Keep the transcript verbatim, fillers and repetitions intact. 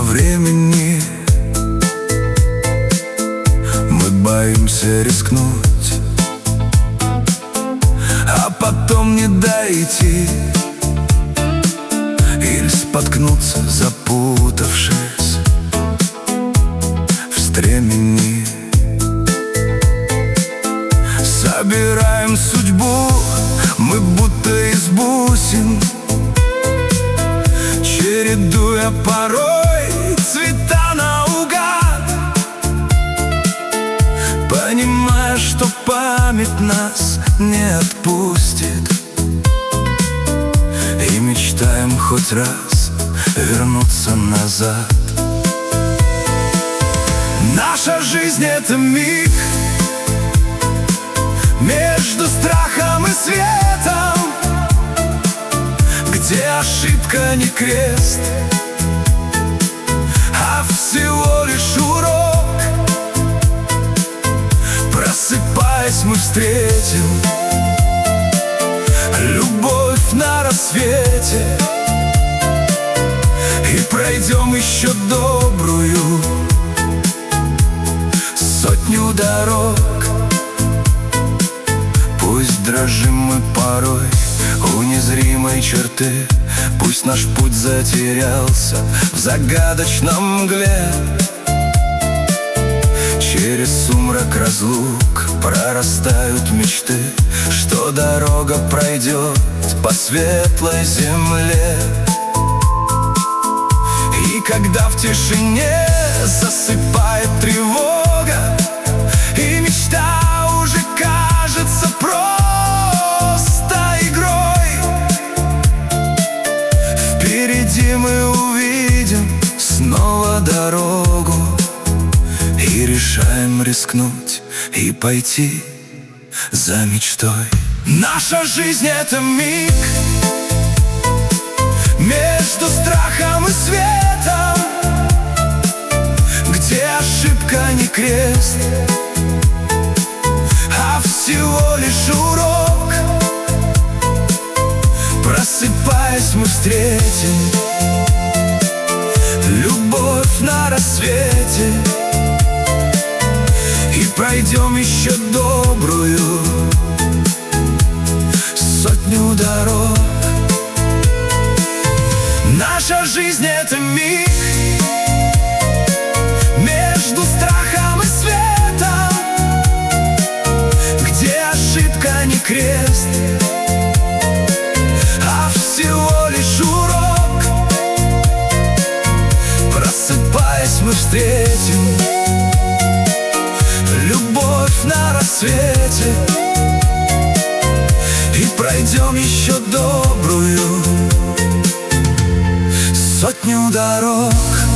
времени. Мы боимся рискнуть, а потом не дойти или споткнуться, запутавшись в стремени. Собираем судьбу мы будто из бусин, чередуя порой цвета наугад, понимая, что память нас не отпустит, и мечтаем хоть раз вернуться назад. Наша жизнь — это миг между страхом и светом, где ошибка не крест, а всего лишь урок. Просыпаясь, мы встретим любовь на рассвете и пройдем еще добрую сотню дорог. Пусть дрожим мы порой у незримой черты, пусть наш путь затерялся в загадочном мгле. Через сумрак разлук прорастают мечты, что дорога пройдет по светлой земле. И когда в тишине засыпает тревога, и мечта уже кажется просто игрой, впереди мы увидим снова дорогу и решаем рискнуть и пойти за мечтой. Наша жизнь — это миг между страхом и светом, где ошибка не крест, а всего лишь урок. Просыпаясь, мы встретим любовь на рассвете и пройдем еще добрую сотню дорог. Наша жизнь — это миг между страхом и светом, где ошибка не крест, а всего лишь урок. Просыпаясь, мы встретим любовь на рассвете и пройдем еще добрую сотню дорог.